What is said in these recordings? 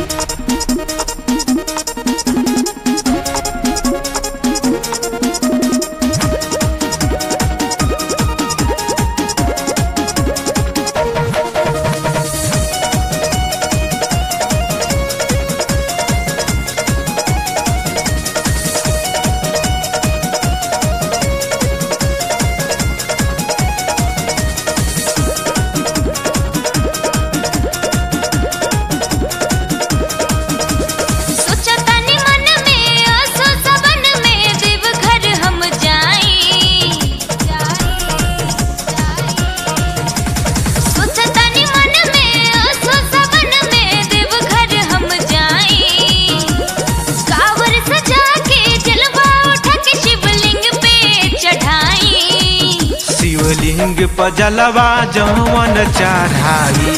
शिवलिंग पर जलवा जवन चढ़ाई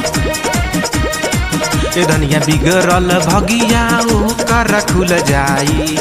ए धनिया बिगड़ल भगिया ओकर खुल जाई।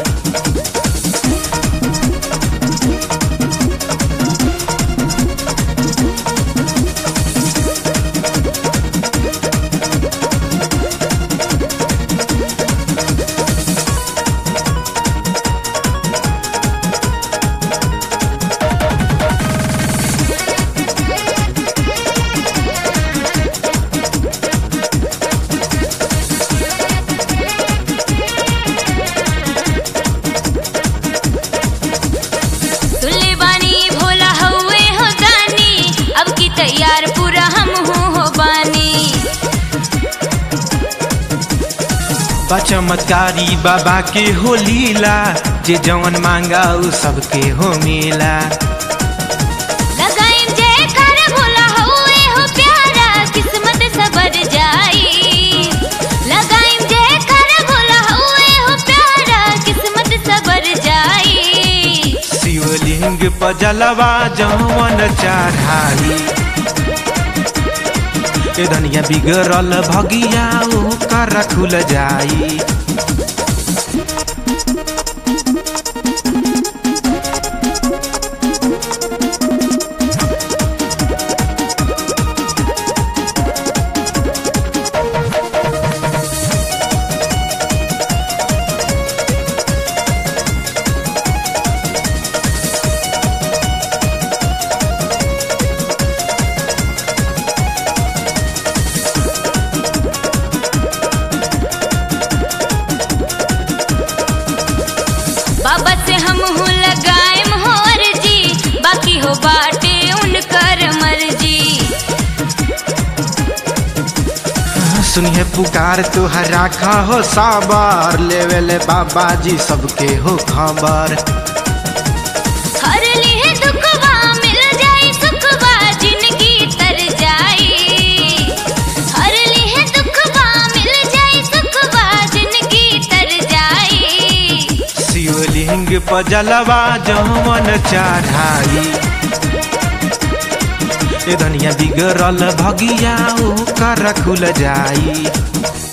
तैयार पूरा हम हो बानी चमत्कारी बाबा के हो लीला जे जवन मांगा उ सबके हो मिला। लगाई जय कर भोला हुए हो प्यारा किस्मत सबर जाई। लगाई जय कर भोला हुए हो प्यारा किस्मत सबर जाई। शिवलिंग पर जलवा जवन चढ़ाई ए धनिया बिगड़ल भगिया ओकर खुल जाई। बाबा से हम हो लगाएम हो अर्जी बाकी हो बाटे उनकर मर्जी। सुनिए पुकार तुहर राखा हो साबर लेवेले बाबा जी सबके हो खबर। हर लिए दुखवा मिल जाई सुखवा जिंदगी तर जाई। हर लिए दुखवा मिल जाई सुखवा जिंदगी तर जाई। शिवलिंग पर जलवा जवन चढ़ाई ए धनिया बिगड़ल भगिया ओकर खुल जाई।